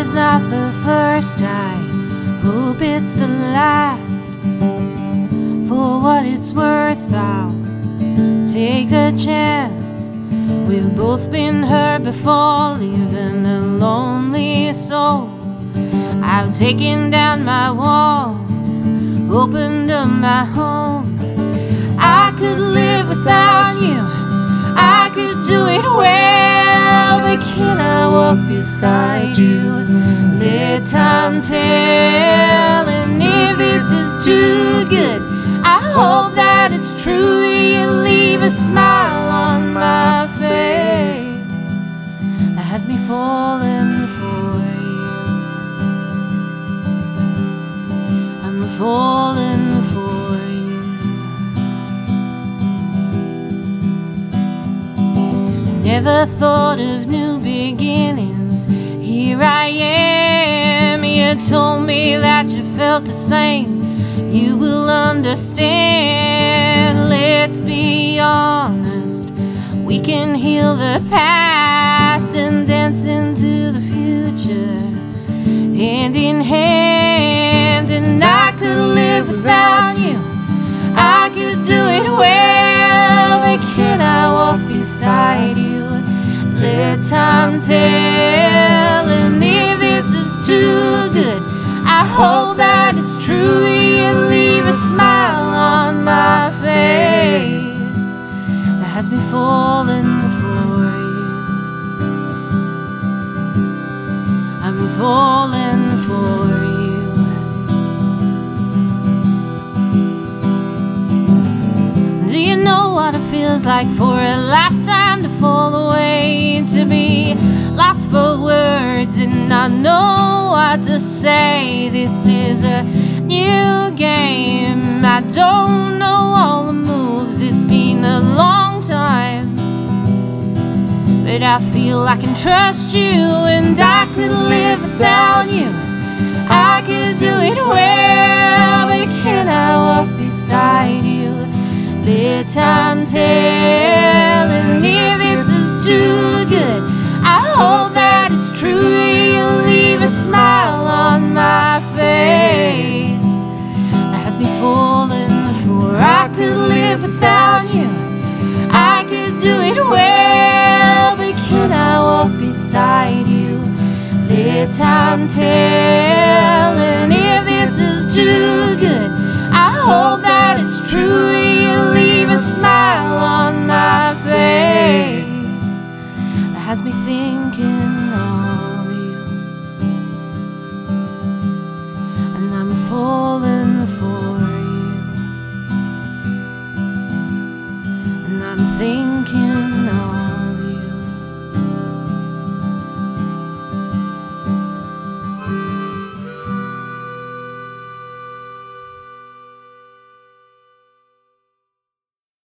is not the first, I hope it's the last. For what it's worth, I'll take a chance. We've both been hurt before, leaving a lonely soul. I've taken down my walls, opened up my home. I could live without you, I could do it well, but can I walk beside you? Let time tell, and if this is too good, I hope that it's true. You leave a smile on my face that has me falling for you. I'm falling for you. Never thought of new beginnings. Here I am. You told me that you felt the same. You will understand. Let's be honest. We can heal the past and dance into the future, hand in hand. And I could live without you, I could do it well, but can I walk beside you? Let time tell, and if this is too good, I hope that it's true. You leave a smile on my face that has me falling for you. I'm falling for you. Do you know what it feels like for a lifetime to fall away, to be lost for words and not know what to say? This is a new game, I don't know all the moves. It's been a long time, but I feel I can trust you, and I could live without you, I could do it well, but can I walk beside you? Let time tell, and if this is too good, I hope that it's true. You'll leave a smile on my face that has me falling for. I could live without you, I could do it well, but can I walk beside you? Let time tell, and if this is too good, I hope that it's true. You'll leave a smile on my face that has me thinking of